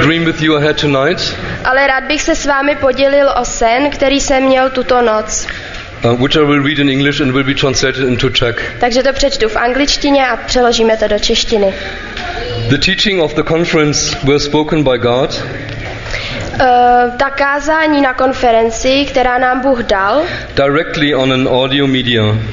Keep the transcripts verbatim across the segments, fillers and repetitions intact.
dream with you I had tonight, ale rád bych se s vámi podělil o sen, který jsem měl tuto noc. uh, which I will read in English and will be translated into Czech. Takže to přečtu v angličtině a přeložíme to do češtiny. The teaching of the conference were spoken by God. Uh, ta kázání na konferenci, která nám Bůh dal, Directly on an audio media. um,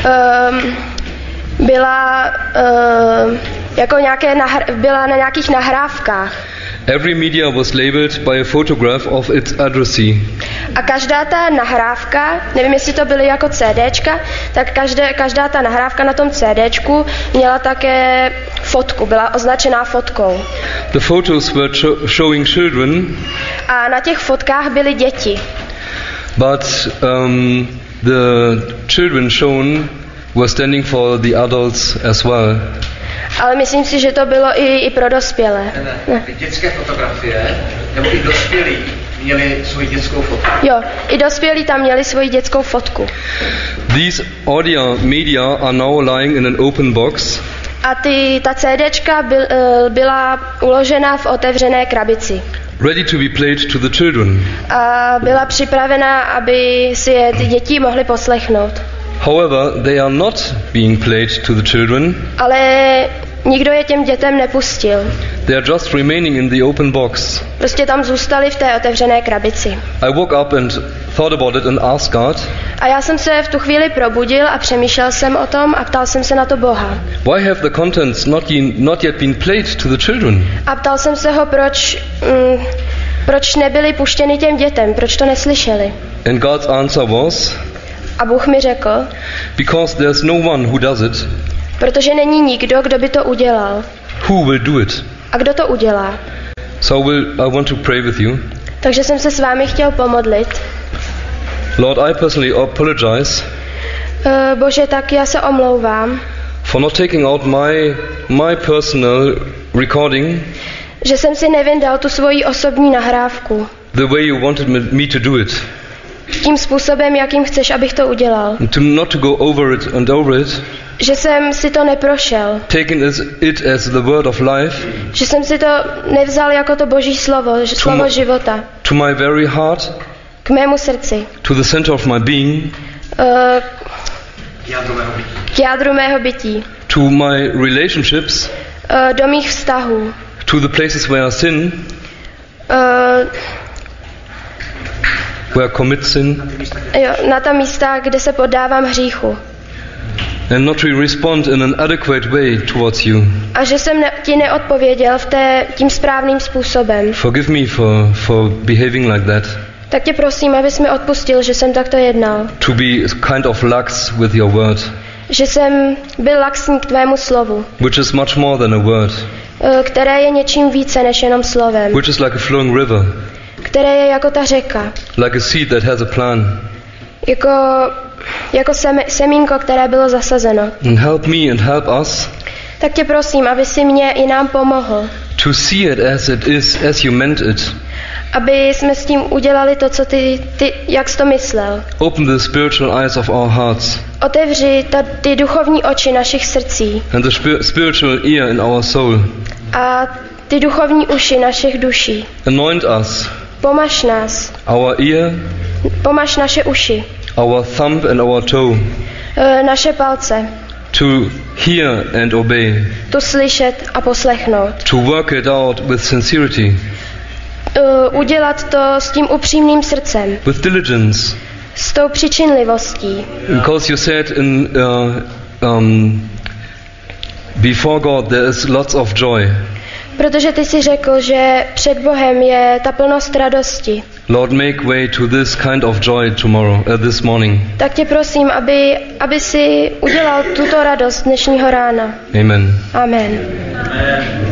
byla, uh, jako nějaké nahr- byla na nějakých nahrávkách. Every media was labeled by a photograph of its addressee. A každá ta nahrávka, nevím, jestli to byly jako CDčka, tak každé, každá ta nahrávka na tom CDčku měla také fotku, byla označená fotkou. The photos were cho- showing children, A na těch fotkách byly děti. but um, the children shown were standing for the adults as well. Ale myslím si, že to bylo i, i pro dospělé. Ne, ty dětské fotografie, nebo i dospělí, měli svou dětskou fotku. Jo, i dospělí tam měli svoji dětskou fotku. These audio media are now lying in an open box. A ty, ta CDčka byl, eh, byla uložena v otevřené krabici. Ready to be played to the children. A byla připravena, aby si je ty děti mohly poslechnout. However, they are not being played to the children. Ale nikdo je těm dětem nepustil. They are just remaining in the open box. Prostě tam zůstali v té otevřené krabici. I woke up and thought about it and asked God, A já jsem se v tu chvíli probudil a přemýšlel jsem o tom a ptal jsem se na to Boha. why have the contents not, been, not yet been played to the children? A ptal jsem se ho, proč, mm, proč nebyly puštěny těm dětem, proč to neslyšeli. And God's answer was, A Bůh mi řekl, because there's no one who does it, protože není nikdo, kdo by to udělal. who will do it? A kdo to udělá? So will, I want to pray with you. Takže jsem se s vámi chtěl pomodlit. Lord, I personally apologize Uh, Bože, tak já se omlouvám, for not taking out my, my personal recording že jsem si nevyndal tu svoji osobní nahrávku. the way you wanted me, me to do it. Tím způsobem, jakým chceš, abych to udělal. To not to go over it and over it, Že jsem si to neprošel. taking as, it as the word of life Že jsem si to nevzal jako to Boží slovo, že slovo mo- života. to my very heart, K mému srdci. to the center of my being, Uh, Jádro mého bytí. k jádru mého bytí. to my relationships, Uh, do mých vztahů. to the places where I sin, Uh, where I commit sin, jo, na ta místa, kde se poddávám hříchu. and not to respond in an adequate way towards you. A že jsem ne, ti neodpověděl v té, tím správným způsobem. Forgive me for, for behaving like that, Tak tě prosím, abys mi odpustil, že jsem takto jednal. to be kind of lax with your word, Že jsem byl laxní k tvému slovu, which is much more than a word, uh, které je něčím více než jenom slovem. which is like a flowing river, Které je jako ta řeka. like a seed that has a plan. Jako, jako seme, semínko, které bylo zasazeno. And help me and help us Tak tě prosím, aby si mě i nám pomohl. to see it as it is, as you meant it. Aby jsme s tím udělali to, co ty, ty jak jsi to myslel. Open the spiritual eyes of our hearts Otevři ta, ty duchovní oči našich srdcí and the spi- spiritual ear in our soul. a ty duchovní uši našich duší. Anoint us, Pomaž nás, our ear, pomaž naše uši, our thumb and our toe, e, naše palce, to hear and obey, tu slyšet a poslechnout. to work it out with sincerity, E, udělat to s tím upřímným srdcem, with diligence. s tou přičinlivostí. Because you said in uh, um, before God there is lots of joy. Protože ty si řekl, že před Bohem je ta plnost radosti. Lord, make way to this kind of joy tomorrow, uh, this morning. Tak tě prosím, aby, aby si udělal tuto radost dnešního rána. Amen. Amen. Amen.